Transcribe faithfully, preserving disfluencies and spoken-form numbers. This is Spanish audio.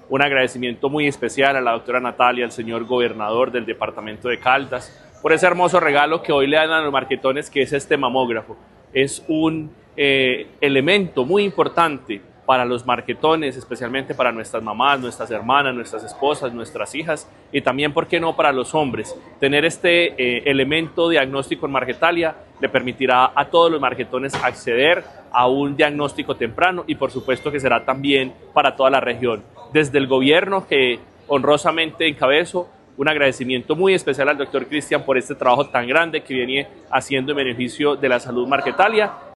Un agradecimiento muy especial a la doctora Natalia, al señor gobernador del departamento de Caldas, por ese hermoso regalo que hoy le dan a los marquetones, que es este mamógrafo. Es un eh, elemento muy importante para los marquetones, especialmente para nuestras mamás, nuestras hermanas, nuestras esposas, nuestras hijas, y también, ¿por qué no?, para los hombres. Tener este eh, elemento diagnóstico en Marquetalia le permitirá a todos los marquetones acceder a un diagnóstico temprano, y por supuesto que será también para toda la región. Desde el gobierno que honrosamente encabezo, un agradecimiento muy especial al doctor Cristian por este trabajo tan grande que viene haciendo en beneficio de la salud Marquetalia.